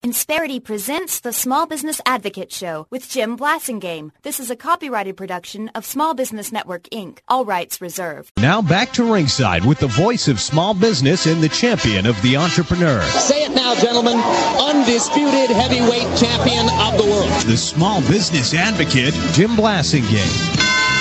Insperity presents the Small Business Advocate Show with Jim Blasingame. This is a copyrighted production of Small Business Network, Inc. All rights reserved. Now back to ringside with the voice of small business and the champion of the entrepreneur. Say it now, gentlemen. Undisputed heavyweight champion of the world. The Small Business Advocate, Jim Blasingame.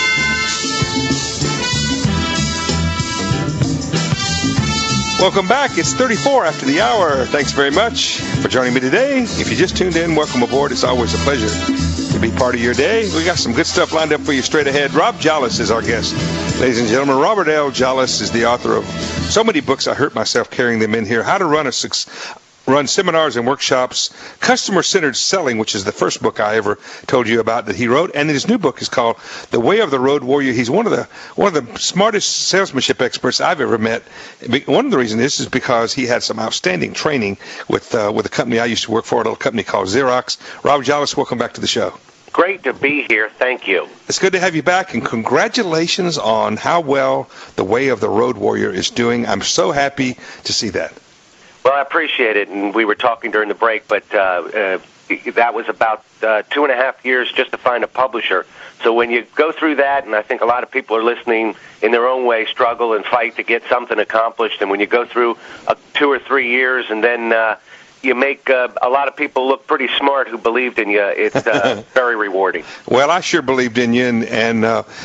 Welcome back. It's 34 after the hour. Thanks very much for joining me today. If you just tuned in, welcome aboard. It's always a pleasure to be part of your day. We got some good stuff lined up for you straight ahead. Rob Jolles is our guest. Ladies and gentlemen, Robert L. Jolles is the author of so many books, I hurt myself carrying them in here. How to run seminars and workshops, Customer-Centered Selling, which is the first book I ever told you about that he wrote, and his new book is called The Way of the Road Warrior. He's one of the smartest salesmanship experts I've ever met. One of the reasons is because he had some outstanding training with a company I used to work for, a little company called Xerox. Rob Jolles, welcome back to the show. Great to be here. Thank you. It's good to have you back, and congratulations on how well The Way of the Road Warrior is doing. I'm so happy to see that. Well, I appreciate it, and we were talking during the break, but that was about 2.5 years just to find a publisher. So when you go through that, and I think a lot of people are listening in their own way, struggle and fight to get something accomplished, and when you go through 2 or 3 years and then you make a lot of people look pretty smart who believed in you, it's very rewarding. Well, I sure believed in you, and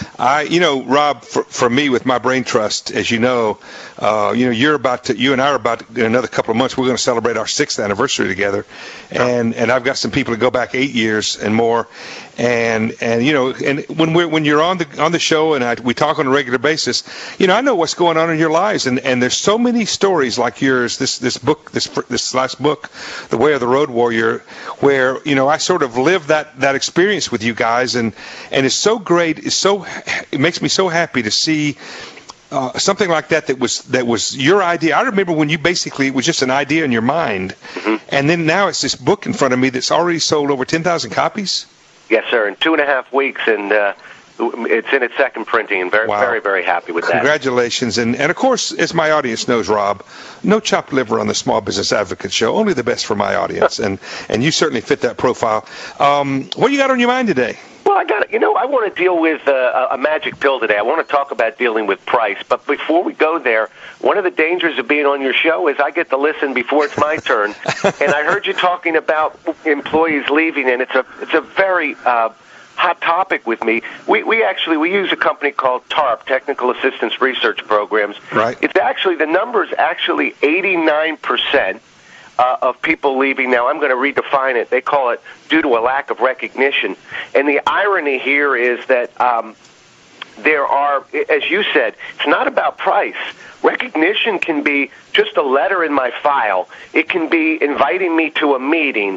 Rob, for me with my brain trust, as you know, you and I are about in another couple of months, we're going to celebrate our 6th anniversary together, and I've got some people to go back 8 years and more, and when you're on the show and we talk on a regular basis, I know what's going on in your lives, and there's so many stories like yours. This last book, The Way of the Road Warrior, where I sort of lived that experience with you guys, and it's so great. It makes me so happy to see something like that was your idea. I remember when it was just an idea in your mind, and then now it's this book in front of me that's already sold over 10,000 copies. Yes, sir. In 2.5 weeks, and it's in its second printing, and very, very happy with that. Congratulations. And of course, as my audience knows, Rob, no chopped liver on the Small Business Advocate Show, only the best for my audience, and you certainly fit that profile. What do you got on your mind today? Well, I want to deal with a magic pill today. I want to talk about dealing with price. But before we go there, one of the dangers of being on your show is I get to listen before it's my turn. And I heard you talking about employees leaving, and it's a very hot topic with me. We use a company called TARP, Technical Assistance Research Programs. Right. The number is actually 89%. Of people leaving. Now, I'm going to redefine it. They call it due to a lack of recognition. And the irony here is that there are, as you said, it's not about price. Recognition can be just a letter in my file. It can be inviting me to a meeting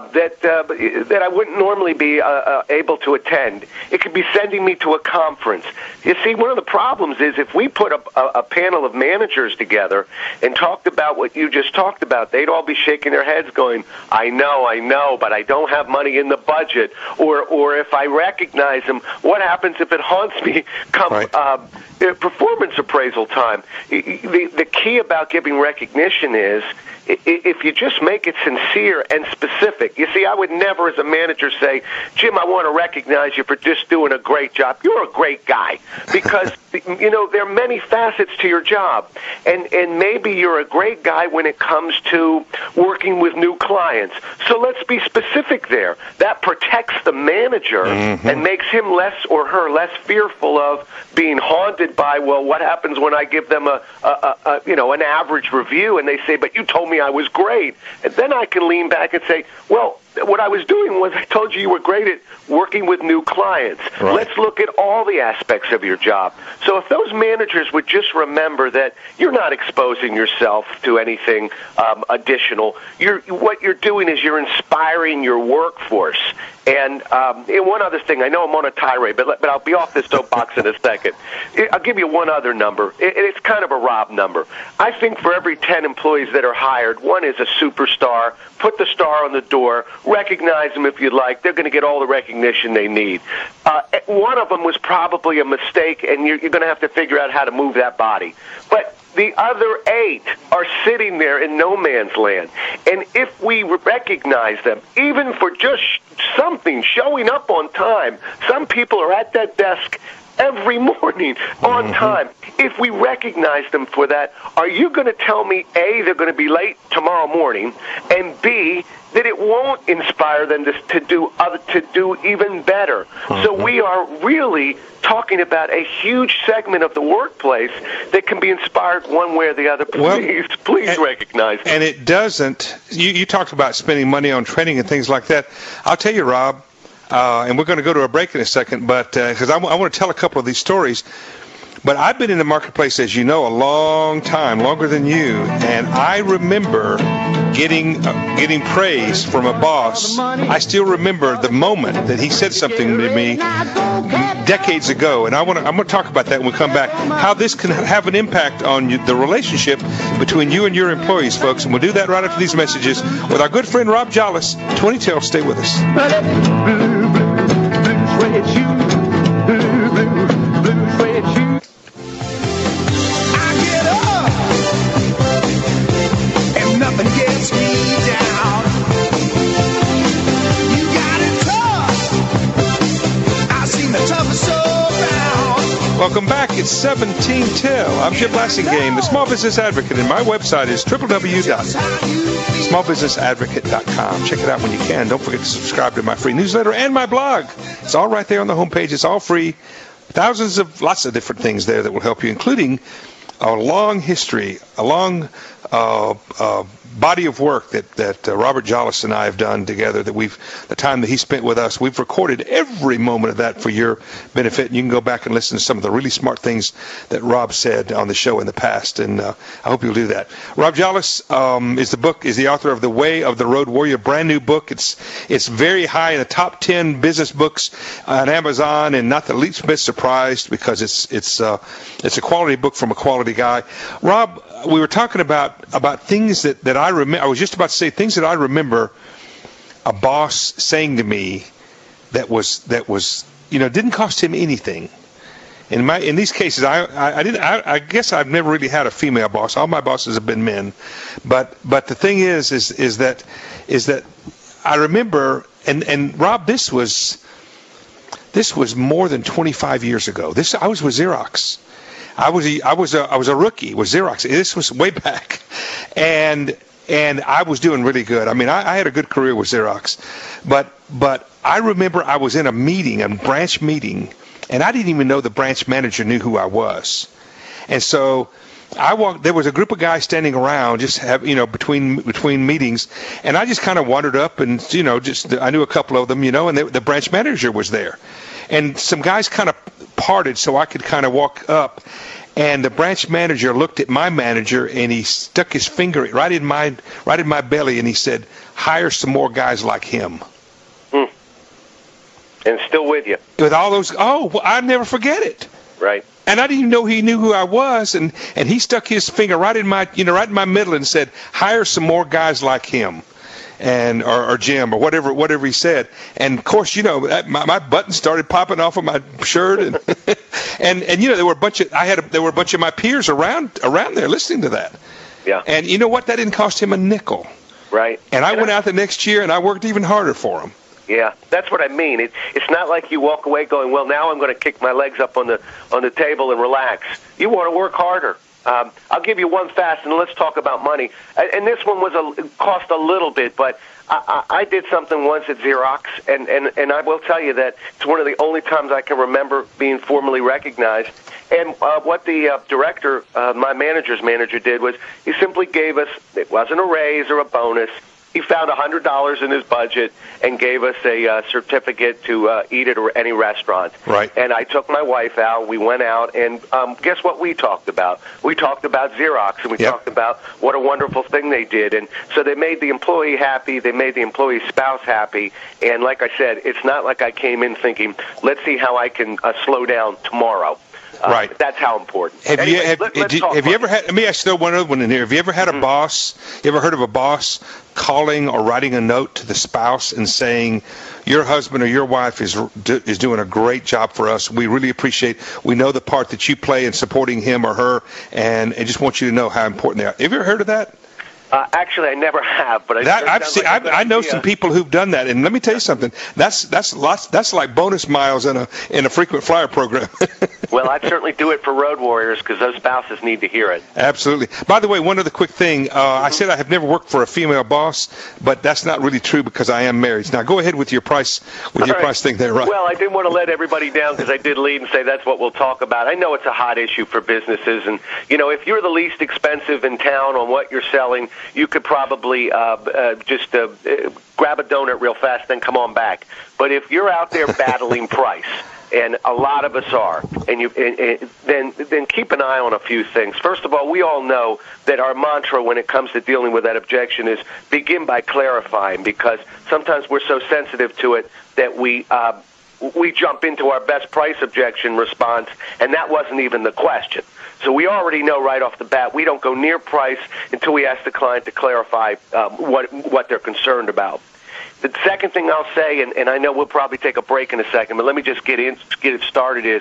that I wouldn't normally be able to attend. It could be sending me to a conference. You see, one of the problems is if we put a panel of managers together and talked about what you just talked about, they'd all be shaking their heads going, I know, but I don't have money in the budget. Or if I recognize them, what happens if it haunts me come performance appraisal time? The key about giving recognition is if you just make it sincere and specific. You see, I would never as a manager say, Jim, I want to recognize you for just doing a great job. You're a great guy. Because, there are many facets to your job. And maybe you're a great guy when it comes to working with new clients. So let's be specific there. That protects the manager and makes him less or her less fearful of being haunted by, well, what happens when I give them an average review and they say, but you told me I was great. And then I can lean back and say, well, what I was doing was I told you were great at working with new clients. Right. Let's look at all the aspects of your job. So if those managers would just remember that you're not exposing yourself to anything additional, what you're doing is you're inspiring your workforce. And one other thing, I know I'm on a tirade, but I'll be off this soapbox in a second. I'll give you one other number. It's kind of a Rob number. I think for every 10 employees that are hired, one is a superstar. Put the star on the door. Recognize them if you'd like. They're going to get all the recognition they need. One of them was probably a mistake, and you're going to have to figure out how to move that body. But The other 8 are sitting there in no man's land. And if we recognize them, even for just something, showing up on time, some people are at that desk every morning on time. If we recognize them for that, are you going to tell me, A, they're going to be late tomorrow morning, and B, that it won't inspire them to do even better? So we are really talking about a huge segment of the workplace that can be inspired one way or the other. Please recognize it. And it doesn't. You talked about spending money on training and things like that. I'll tell you, Rob, and we're going to go to a break in a second, but because I want to tell a couple of these stories. But I've been in the marketplace, as you know, a long time, longer than you, and I remember getting praise from a boss. I still remember the moment that he said something to me decades ago, and I'm going to talk about that when we come back, how this can have an impact on the relationship between you and your employees, folks. And we'll do that right after these messages with our good friend Rob Jolles. 2012, stay with us. Welcome back. It's 17 till. I'm Jim Blasingame, the Small Business Advocate, and my website is www.smallbusinessadvocate.com. Check it out when you can. Don't forget to subscribe to my free newsletter and my blog. It's all right there on the homepage. It's all free. Lots of different things there that will help you, including a long history, a long body of work that Robert Jolles and I have done together, the time that he spent with us, we've recorded every moment of that for your benefit, and you can go back and listen to some of the really smart things that Rob said on the show in the past, and I hope you'll do that. Rob Jolles is the author of The Way of the Road Warrior, brand new book. It's very high in the top 10 business books on Amazon, and not the least bit surprised because it's a quality book from a quality guy. Rob, we were talking about things that I remember. I was just about to say things that I remember a boss saying to me that was didn't cost him anything. In these cases, I guess I've never really had a female boss. All my bosses have been men, but the thing is that I remember, and Rob, this was more than 25 years ago. I was with Xerox. I was a rookie with Xerox. This was way back, and I was doing really good. I mean, I had a good career with Xerox, but I remember I was in a branch meeting, and I didn't even know the branch manager knew who I was, and so I walked. There was a group of guys standing around, between meetings, and I just kind of wandered up, and I knew a couple of them, and the branch manager was there, and some guys kind of parted so I could kind of walk up, and the branch manager looked at my manager and he stuck his finger right in my belly and he said, "Hire some more guys like him." And still with you. With all those, I'd never forget it. Right. And I didn't even know he knew who I was, and he stuck his finger right in my middle and said, "Hire some more guys like him." And or Jim or whatever he said, and of course my buttons started popping off of my shirt, and and there were a bunch of my peers around there listening to that. Yeah. And you know what? That didn't cost him a nickel. Right. And I went out the next year and I worked even harder for him. Yeah, that's what I mean. It's not like you walk away going, "Well, now I'm going to kick my legs up on the table and relax." You want to work harder. I'll give you one fast, and let's talk about money. And this one cost a little bit, but I did something once at Xerox, and I will tell you that it's one of the only times I can remember being formally recognized. And what the director, my manager's manager, did was he simply gave us, it wasn't a raise or a bonus, he found $100 in his budget and gave us a certificate to eat at any restaurant. Right. And I took my wife out. We went out, and guess what we talked about? We talked about Xerox, and we talked about what a wonderful thing they did. And so they made the employee happy. They made the employee's spouse happy. And like I said, it's not like I came in thinking, let's see how I can slow down tomorrow. Right. That's how important. Have anyway, you ever had? Let me ask you one other one in here. Have you ever had a boss? You ever heard of a boss calling or writing a note to the spouse and saying, "Your husband or your wife is doing a great job for us. We really appreciate. We know the part that you play in supporting him or her, and I just want you to know how important they are." Have you ever heard of that? Actually, I never have, but I know some people who've done that, and let me tell you something. That's lots. That's like bonus miles in a frequent flyer program. Well, I'd certainly do it for road warriors because those spouses need to hear it. Absolutely. By the way, one other quick thing. I said I have never worked for a female boss, but that's not really true because I am married. Now, go ahead with your price price thing there, right? Well, I didn't want to let everybody down because I did lead and say that's what we'll talk about. I know it's a hot issue for businesses, and if you're the least expensive in town on what you're selling, you could probably just grab a donut real fast, then come on back. But if you're out there battling price, and a lot of us are, then keep an eye on a few things. First of all, we all know that our mantra when it comes to dealing with that objection is begin by clarifying, because sometimes we're so sensitive to it that we jump into our best price objection response, and that wasn't even the question. So we already know right off the bat we don't go near price until we ask the client to clarify what they're concerned about. The second thing I'll say, and I know we'll probably take a break in a second, but let me just get it started, is,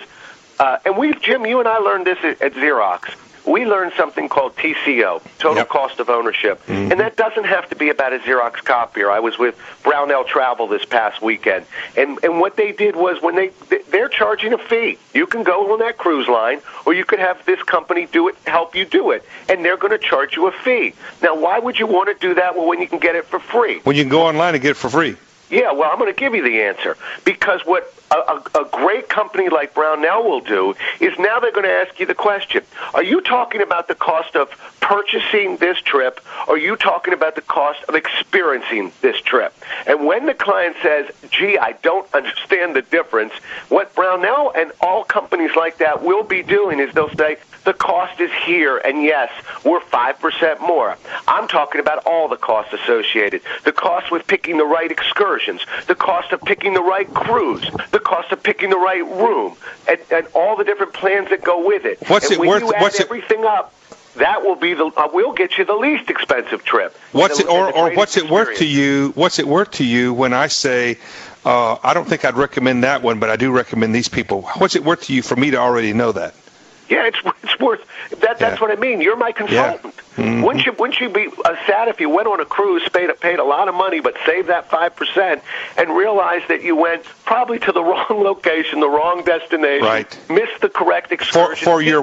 Jim, you and I learned this at Xerox. We learned something called TCO, total cost of ownership. Mm-hmm. And that doesn't have to be about a Xerox copier. I was with Brownell Travel this past weekend, and what they did was they're charging a fee. You can go on that cruise line, or you could have this company do it, help you do it, and they're going to charge you a fee. Now, why would you want to do that when you can get it for free? When you can go online and get it for free. Yeah, well, I'm going to give you the answer, because what a great company like Brownell will do is now they're going to ask you the question, are you talking about the cost of purchasing this trip, or are you talking about the cost of experiencing this trip? And when the client says, gee, I don't understand the difference, what Brownell and all companies like that will be doing is they'll say, the cost is here, and yes, we're 5% more. I'm talking about all the costs associated. The cost with picking the right excursions, the cost of picking the right cruise, the cost of picking the right room, and all the different plans that go with it. What's it worth? Everything up, that will be we'll get you the least expensive trip. What's it worth to you? What's it worth to you when I say, I don't think I'd recommend that one, but I do recommend these people? What's it worth to you for me to already know that? Yeah, it's worth that. That's what I mean. You're my consultant. Yeah. Mm-hmm. Wouldn't you be sad if you went on a cruise, paid a lot of money, but saved that 5%, and realized that you went probably to the wrong location, the wrong destination, right? Missed the correct excursion for your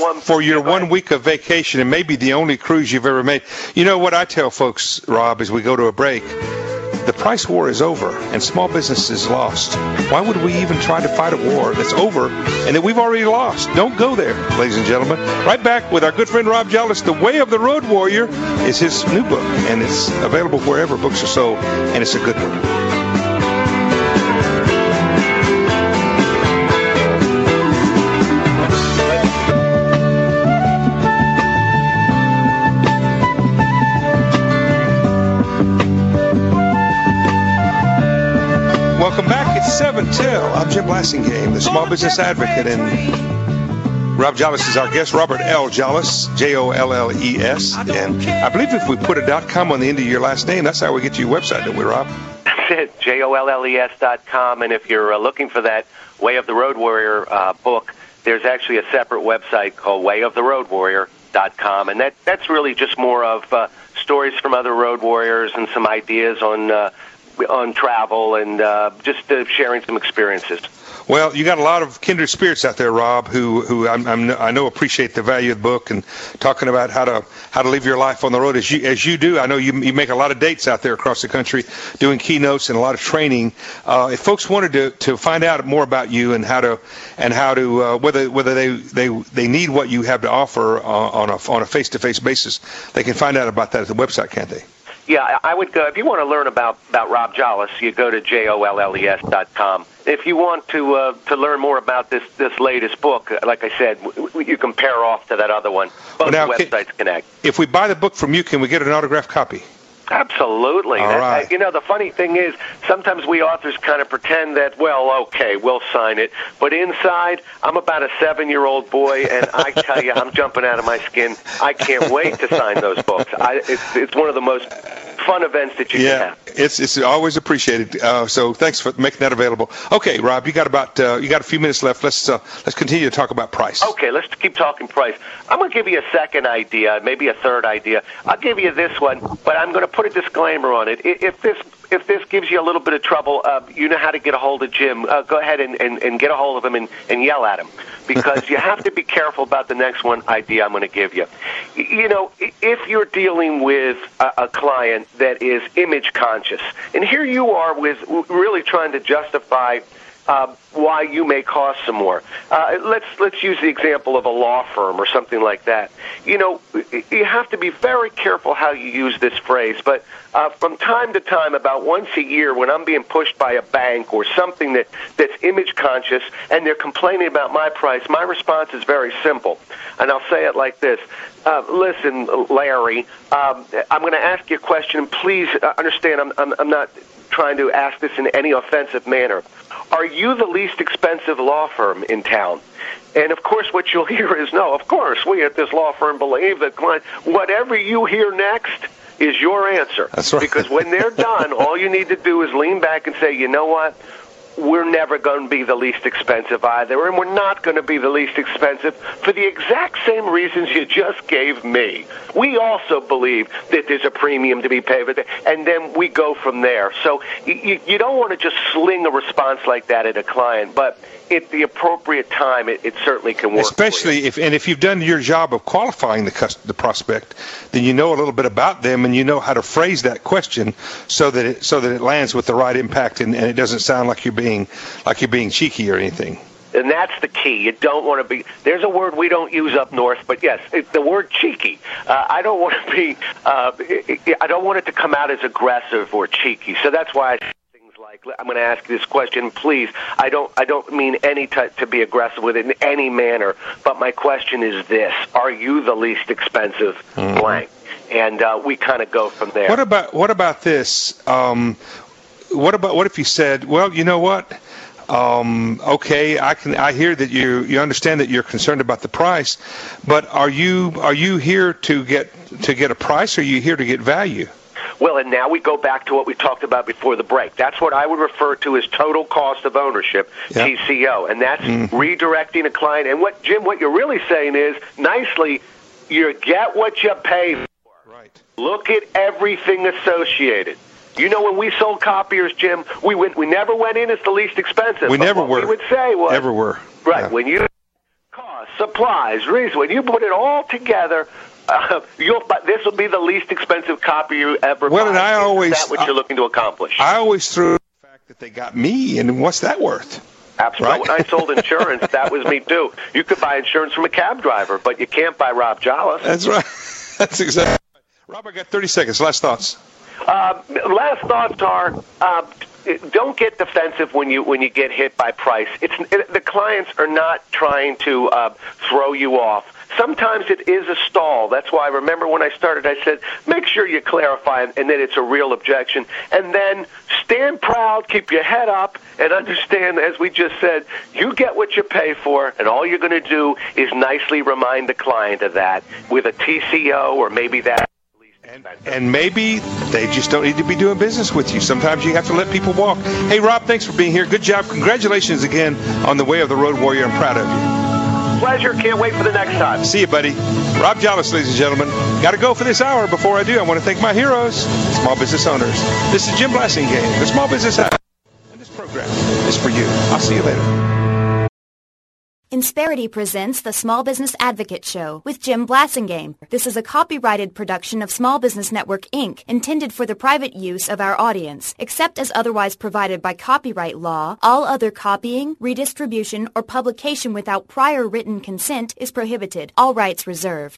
1 week of vacation, and maybe the only cruise you've ever made. You know what I tell folks, Rob, as we go to a break. The price war is over, and small business is lost. Why would we even try to fight a war that's over and that we've already lost? Don't go there, ladies and gentlemen. Right back with our good friend Rob Jolles. The Way of the Road Warrior is his new book, and it's available wherever books are sold, and it's a good one. Welcome back. It's 7 till. I'm Jim Blasingame, the small business advocate, and Rob Jolles is our guest. Robert L. Jolles, Jolles, and I believe if we put a .com on the end of your last name, that's how we get to your website, don't we, Rob? That's it, JOLLES.com, and if you're looking for that Way of the Road Warrior book, there's actually a separate website called WayOfTheRoadWarrior.com, and that's really just more of stories from other road warriors and some ideas on travel and just sharing some experiences. Well, you got a lot of kindred spirits out there, Rob, who I know appreciate the value of the book and talking about how to live your life on the road as you do. I know you make a lot of dates out there across the country, doing keynotes and a lot of training. If folks wanted to find out more about you and how to whether they need what you have to offer on a face-to-face basis, they can find out about that at the website, can't they? Yeah, I would go, if you want to learn about Rob Jolles, you go to JOLLES.com. If you want to learn more about this latest book, like I said, you can pair off to that other one. Both websites connect. If we buy the book from you, can we get an autographed copy? Absolutely. All right. The funny thing is, sometimes we authors kind of pretend that, well, okay, we'll sign it. But inside, I'm about a 7-year-old boy, and I tell you, I'm jumping out of my skin. I can't wait to sign those books. It's one of the most fun events that you can have. It's always appreciated. So thanks for making that available. Okay, Rob, you got a few minutes left. Let's continue to talk about price. Okay, let's keep talking price. I'm going to give you a second idea, maybe a third idea. I'll give you this one, but I'm going to put a disclaimer on it. If this gives you a little bit of trouble, you know how to get a hold of Jim. Go ahead and get a hold of him and yell at him, because you have to be careful about the next one idea I'm going to give you. If you're dealing with a client that is image conscious, and here you are with really trying to justify why you may cost some more. Let's use the example of a law firm or something like that. You have to be very careful how you use this phrase, but from time to time, about once a year, when I'm being pushed by a bank or something that's image conscious and they're complaining about my price, my response is very simple, and I'll say it like this. Listen, Larry, I'm going to ask you a question. Please understand, I'm not trying to ask this in any offensive manner. Are you the least expensive law firm in town? And, of course, what you'll hear is, no, of course, we at this law firm believe that client. Whatever you hear next is your answer. That's right. Because when they're done, all you need to do is lean back and say, you know what? We're never going to be the least expensive either, and we're not going to be the least expensive for the exact same reasons you just gave me. We also believe that there's a premium to be paid, and then we go from there. So you don't want to just sling a response like that at a client, but at the appropriate time, it certainly can work. Especially if you've done your job of qualifying the prospect, then you know a little bit about them and you know how to phrase that question so that it lands with the right impact and it doesn't sound like you're being cheeky or anything. And that's the key. You don't want to be. There's a word we don't use up north, but yes, the word cheeky. I don't want to be. I don't want it to come out as aggressive or cheeky. So that's why I say things like, "I'm going to ask you this question, please." I don't mean any to be aggressive with it in any manner. But my question is this: are you the least expensive blank? And we kind of go from there. What about this? What if you said, well, you know what? Okay, I hear that you understand that you're concerned about the price, but are you here to get a price, or are you here to get value? Well, and now we go back to what we talked about before the break. That's what I would refer to as total cost of ownership, TCO, and that's redirecting a client. And what you're really saying is, nicely, you get what you pay for. Right. Look at everything associated. When we sold copiers, Jim, we never went in as the least expensive. We never were. We would say was never were. Right. Yeah. When you cost, supplies, reason, when you put it all together, this will be the least expensive copy you ever buy. Well, and Is that what you're looking to accomplish? I always threw the fact that they got me, and what's that worth? Absolutely. Right? When I sold insurance, that was me too. You could buy insurance from a cab driver, but you can't buy Rob Jollis. That's right. That's exactly right. Rob, I got 30 seconds. Last thoughts. Last thoughts are, don't get defensive when you get hit by price. The clients are not trying to throw you off. Sometimes it is a stall. That's why I remember when I started, I said, make sure you clarify and that it's a real objection. And then stand proud, keep your head up, and understand, as we just said, you get what you pay for, and all you're going to do is nicely remind the client of that with a TCO or maybe that. And maybe they just don't need to be doing business with you. Sometimes you have to let people walk. Hey, Rob, thanks for being here. Good job. Congratulations again on the way of the Road Warrior. I'm proud of you. Pleasure. Can't wait for the next time. See you, buddy. Rob Jollis, ladies and gentlemen. Got to go for this hour. Before I do, I want to thank my heroes, small business owners. This is Jim Blassingame, the Small Business Hour. And this program is for you. I'll see you later. Insperity presents the Small Business Advocate Show with Jim Blassingame. This is a copyrighted production of Small Business Network, Inc., intended for the private use of our audience. Except as otherwise provided by copyright law, all other copying, redistribution, or publication without prior written consent is prohibited. All rights reserved.